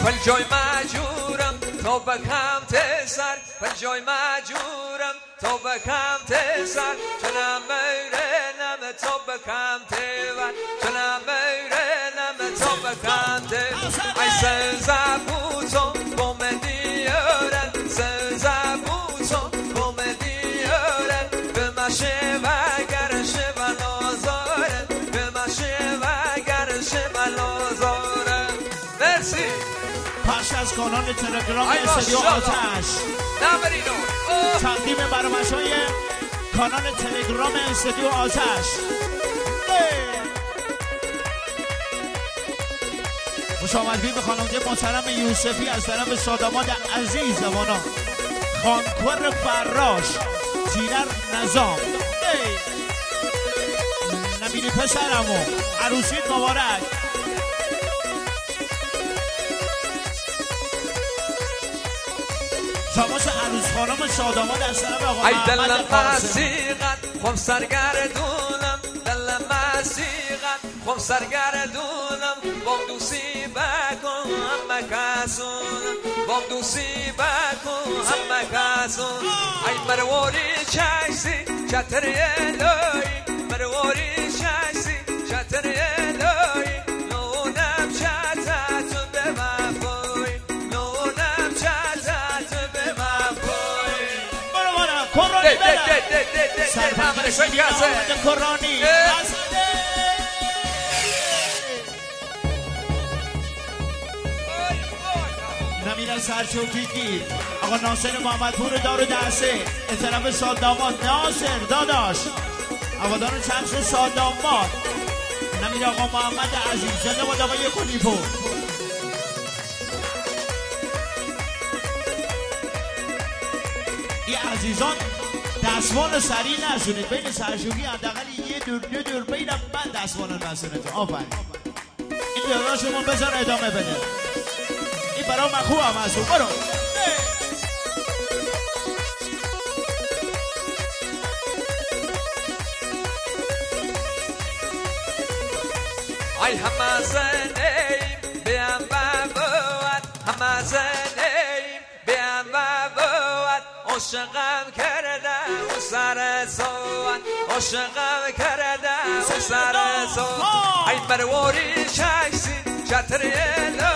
پل جای مجورم تا بکم تسر پل جای مجورم تا بکم تسر چنم میرنم تا بکم تور چنم میرنم تا بکم تور ای سنزبوتون بوم دیارن سنزبوتون بوم دیارن به مشه وگرشه و نازارن به مشه وگرشه و نازارن. مرسی. پخش از کانال تلگرام استودیو آتش تقدیم برنامه‌های کانال تلگرام استودیو آتش. خوش آمدید به خانواده محترم یوسفی از طرف ساداماد عزیز زمانا خانکور فراش زینر نظام. نبینی پسرمو عروسیت مبارک. شماس عروس خانم ساداماد از طرف آقا محمد قاسم. خم سرگردونم دل مسیقت خم سرگردونم بام دوسی بکن همه کسونم بام دوسی بکن همه کسون. ای مرواری چشی چتر الهی مرواری چشی چتر الهی نونم چتت به وفای نونم چتت به وفای. برو برو کرانی برم سرپنجشی آمد کرانی نمیرن سرچوکی گیر آقا ناصر محمدپور دارو دسته اطراف ساداماد ناصر داداش هوادار چمس ساداماد نمیره آقا محمد عزیز زنده باد آقای خلیفو. این عزیزان دستمال سریع نشونید بین سرشوگی حداقل یه دور بینم من دستمال نشونید. آفرین این دیاراشمون بذار ادامه بده این برای من خوبم از اون. برو ای همه زنیم بیم و بود همه زنیم بیم و بود عاشقم کردم و سر سوان عاشقم کردم و سر سوان. ای مرواری چشی چتر الهی